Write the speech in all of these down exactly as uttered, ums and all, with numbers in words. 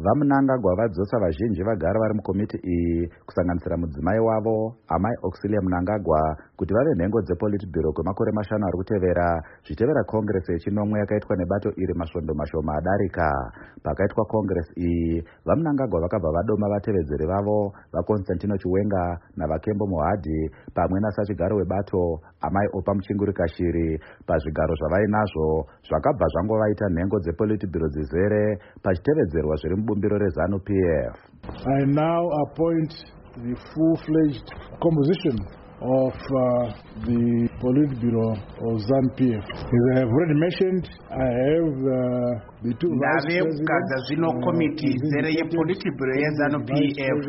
vaMnangagwa vadzosa vazhinji vagara vari mukomiti iyi kusanganisira mudzimai wavo amai Auxilia Mnangagwa kuti vave nhengo dzepolitburo kwemakore mashanu ari kutevera zvichitevera kongresi yechinomwe yakaitwa nebato iri masvondo mashoma adarika. Pakaitwa kongresi iyi vaMnangagwa vakabva vadoma vatevedzeri vavo vaConstantino Chiwenga navaKembo Mohadhi pamwe nasachigaro webato amai Opa Muchinguri Kashiri pazvigaro zvavainazvo zvakabva zvangovaita nhengo dzepolitburo dzizere pachitevedzerwa zviri mubumbiro reZANU P F. I now appoint the full-fledged composition of uh, the Politburo of ZANU P F. As I have already mentioned, I have uh, the two vice presidents. Zvino komiti zere yePolitburo yeZANU P F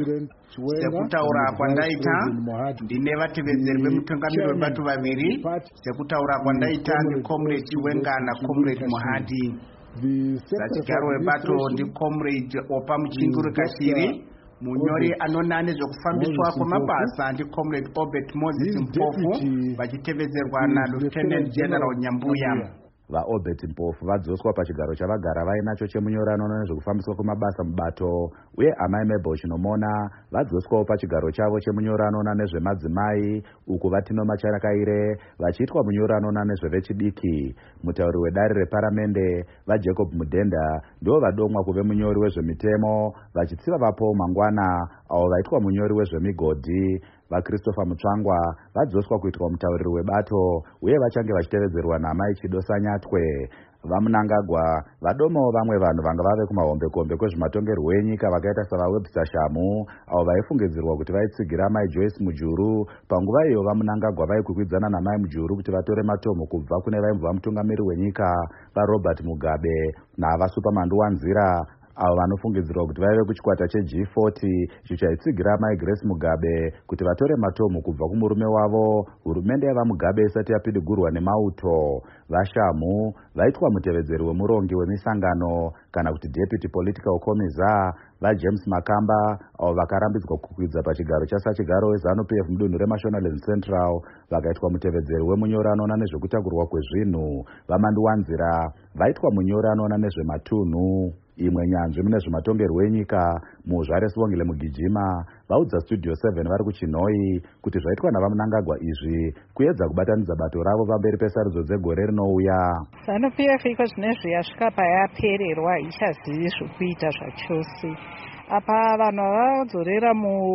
sekutaura kwandaita ndine vatevedzeri vemutungamiri webato vaviri sekutaura kwandaita ndiComrade Chiwenga naComrade Mohadhi. Sachigaro webato ndiComrade Opa Muchinguri Kashiri. Munyori anona nezvekufambiswa kwamabasa ndiComrade Obert Moses Mpofu vachitevedzerwa naLieutenant General Nyambuya. VaObert Mpofu vadzoswa pachigaro chavagara vainacho chemunyori anoona nezvekufambiswa kwamabasa mubato, uye amai Mabel Chinomona vadzoswawo pachigaro chavo chemunyori anoona nezvemadzimai uku Vatino Macharakaire vachiitwa munyori anoona nezvevechidiki. Mutauri wedare reparamende vaJacob Mudhenda ndivo vadomwa kuve munyori wezvemitemo vachitsiva vaPaul Mangwana avo vaitwa munyori wezvemigodhi. VaChristopher Mutsvangwa vadzoswa kuitwa mutauriri webato uye vachange vachitevedzerwa naamai Chidosa Nyatwe. VaMnangagwa vadomawo vamwe vanhu vanga vave kumahombekombe kwezvematongerwo enyika vakaita savaWebster Shamu avo vaifungidzirwa kuti vaitsigira amai Joyce Mujuru. Panguva iyo vaMnangagwa vaikwikwidzanan namai Mujuru kuti vatore matomo kubva kune vaimbova mutungamiri wenyika vaRobert Mugabe navaSuperman Wanzira avo vanofungidzirwa kuti vaive kuchikwata cheG forty icho chaitsigira mai Grace Mugabe kuti vatore matomo kubva kumurume wavo hurumende yavaMugabe isati yapidigurwa nemauto. VaShamu vaitwa mutevedzeri wemurongi wemisangano kana kuti Deputy Political Commissar. VaJames Makamba avo vakarambidzwa kukwidza pachigaro chasachigaro weZANU P F mudunhu reMashonaland Central vakaitwa mutevedzeri wemunyori anoona nezvekutakurwa kwezvinhu. VaMandu Wanzira vaitwa munyori anoona nezvematunhu. Imwe nyanzvi mune zvematongerwo enyika muZvare Sibongile Mugijima vaudza Studio seven vari kuChinhoi kuti zvaitwa navaMnangagwa izvi kuedza kubatanidza bato ravo pamberi pesarudzo dzegore rinouya. ZANU P F iko zvinezvi yasvika payapererwa haichazivi zvekuita zvachose. Apa vanhu vadzorera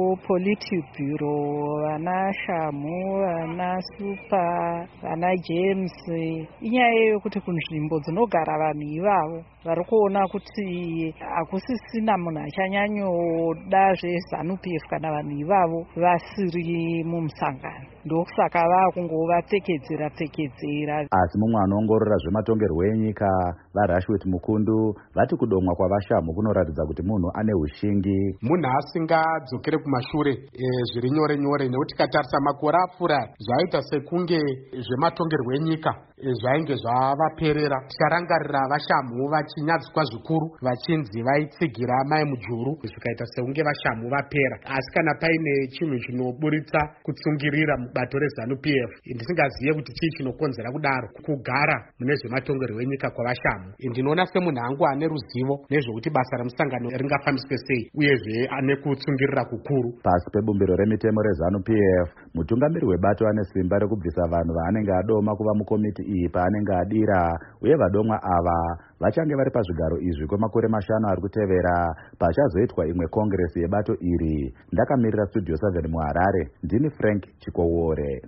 muPolitburo vana Shamu vana Super vana James inyaya yokuti kunzvimbo dzinogara vanhu ivavo vari kuona kuti hakusisina munhu achanyanyoda zveZANU P F kana vanhu ivavo vasiri mumusangano, ndokusaka vakungovapfekedzera pfekedzera. Asi mumwe anoongorora zvematongerwo enyika vaRashwit Mukundu vati kudomwa kwavaShamu kunoratidza kuti munhu ane ushingi. Munhu asingadzokere kumashure e, zviri nyore nyore nekuti katarisa makore apfuura zvaita sekunge zvematongerwo enyika e, zvainge zvavaperera. Tikarangarira vaShamu vachinyadziswa zvikuru vachinzi vaitsigira mai Mujuru zvikaita sekunge vaShamu vapera. Asi kana paine chinhu chinoburitsa kutsungirira mubato reZANU P F ndisingazive kuti chii chinokonzera kudaro kugara mune zvematongerwo enyika kwavaShamu. Ndinoona semunhu angu ane ruzivo nezvekuti basa remusangano ringafambiswe sei uyezve ane kutsungirira kukuru. Pasi pebumbiro remitemo reZANU P F mutungamiri webato ane simba rekubvisa vanhu vaanenge adoma kuva mukomiti iyi paanenge adira, uye vadomwa ava vachange vari pazvigaro izvi kwemakore mashanu ari kutevera pachazoitwa imwe kongresi yebato iri. Ndakamirira Studio seven muHarare, ndini Frank Chikowore.